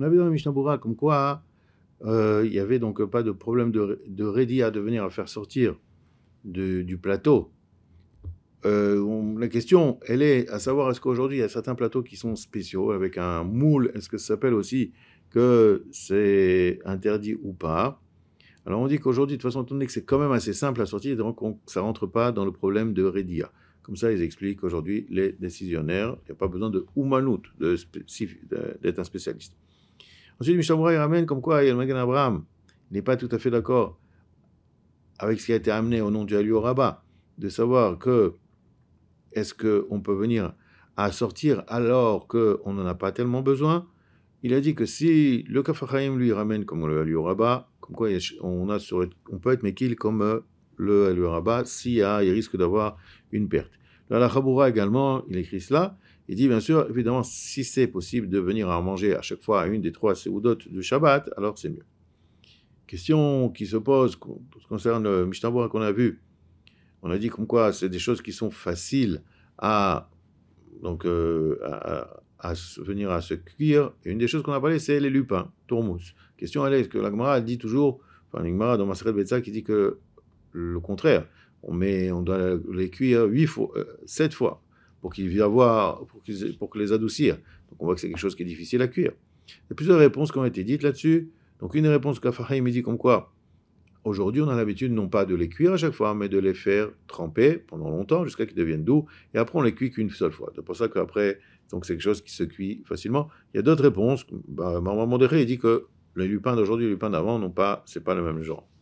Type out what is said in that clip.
On a vu dans le Mishnah Berurah comme quoi il n'y avait donc pas de problème de rédi à devenir à faire sortir du plateau. La question, elle est à savoir, est-ce qu'aujourd'hui, il y a certains plateaux qui sont spéciaux, avec un moule, est-ce que ça s'appelle aussi que c'est interdit ou pas? Alors on dit qu'aujourd'hui, de toute façon, étant donné que c'est quand même assez simple à sortir, donc ça ne rentre pas dans le problème de Redia. Comme ça, ils expliquent aujourd'hui, les décisionnaires, il n'y a pas besoin de Oumanout, d'être un spécialiste. Ensuite, Mishnah Berurah, il ramène comme quoi le Magen Abraham n'est pas tout à fait d'accord avec ce qui a été amené au nom du Aliou Rabbah, de savoir que est-ce qu'on peut venir à sortir alors qu'on n'en a pas tellement besoin. Il a dit que si le Kaf HaChaim lui ramène comme le Aliou Rabbah, comme quoi on peut être Mekil comme le Aliou Rabbah il risque d'avoir une perte. La Chaboura également, il écrit cela. Il dit bien sûr, évidemment, si c'est possible de venir à manger à chaque fois à une des 3 Seudot du Shabbat, alors c'est mieux. Question qui se pose concerne le Mishnah Berurah qu'on a vu. On a dit comme quoi c'est des choses qui sont faciles à venir à se cuire. Et une des choses qu'on a parlé, c'est les lupins, tourmous. Question elle est, que la Gemara dit toujours, enfin la Gemara dans Maseret Betsa qui dit que le contraire, on doit les cuire 7 fois pour que les adoucir. Donc on voit que c'est quelque chose qui est difficile à cuire. Il y a plusieurs réponses qui ont été dites là-dessus. Donc une réponse qu'Afahaim dit comme quoi aujourd'hui, on a l'habitude non pas de les cuire à chaque fois, mais de les faire tremper pendant longtemps jusqu'à qu'ils deviennent doux. Et après, on les cuit qu'une seule fois. C'est pour ça qu'après, donc c'est quelque chose qui se cuit facilement. Il y a d'autres réponses. Maman Mordechai dit que les lupins d'aujourd'hui et les lupins d'avant c'est pas le même genre.